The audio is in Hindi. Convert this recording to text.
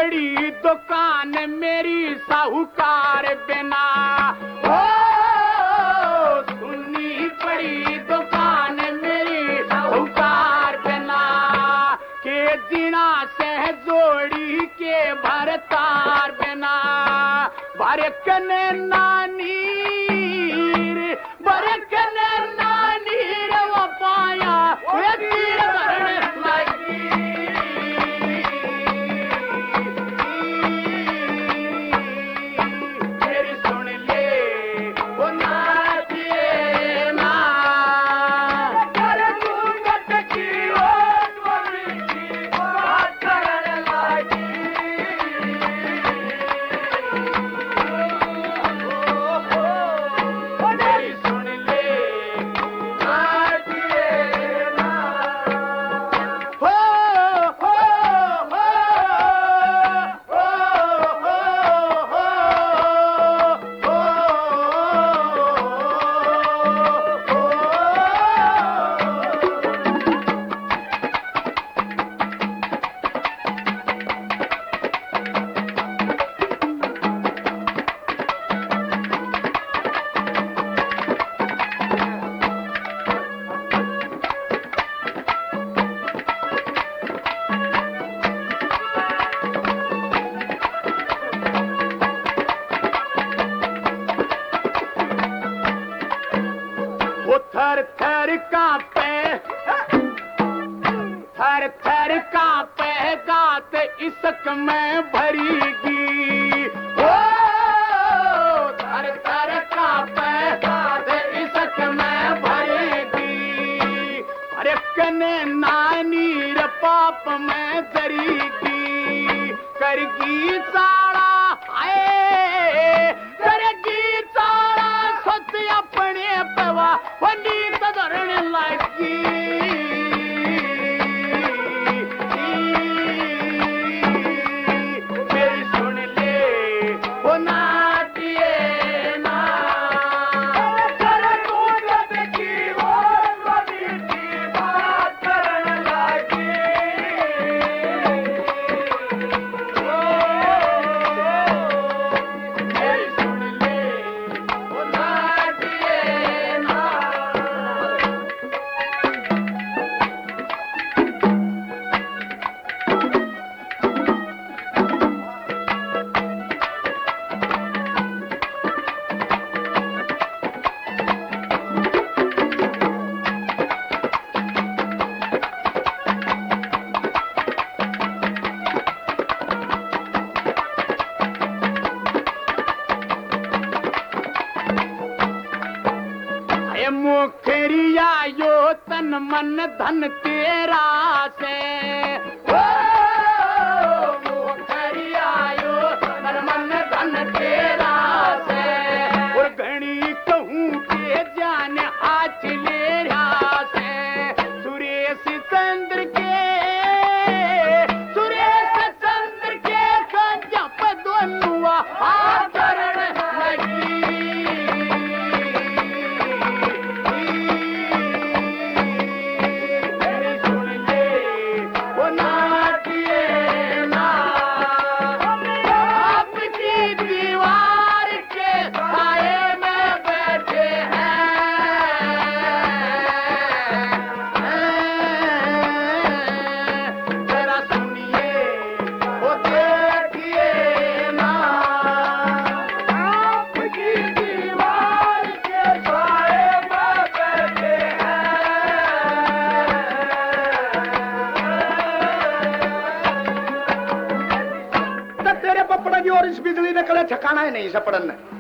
पड़ी दुकान मेरी साहूकार बिना, ओ सुनी पड़ी दुकान मेरी साहूकार बिना, के जीना से जोड़ी के भरतार बिना, भरकन नानी भरकन नानी वो पाया थर थर कांपे, थर थर कांपे गात इसक में भरीगी, ओ थर थर कांपे गात इसक में भरेगी, अरे कने नानी रे पाप में जरीगी, करगी साड़ा आए करगी साड़ा सत अपने पवा नीत धरण लगी, मेरी सुन ले वो नाटिए ना कर कूदत की वो बड़ी की बात करन लगी, मेरी सुन ले वो नाटिए ना। मुखरिया यो तन मन धन तेरा से, ओ मुखरिया यो तन मन धन तेरा से, और घड़ी कहूँ के जान हाथ ले रहा से, सुरेश चंद्र के जप दोनुआ आचरण लगी, और इस बिजली ने कल ठिकाना ही नहीं सपड़न ने।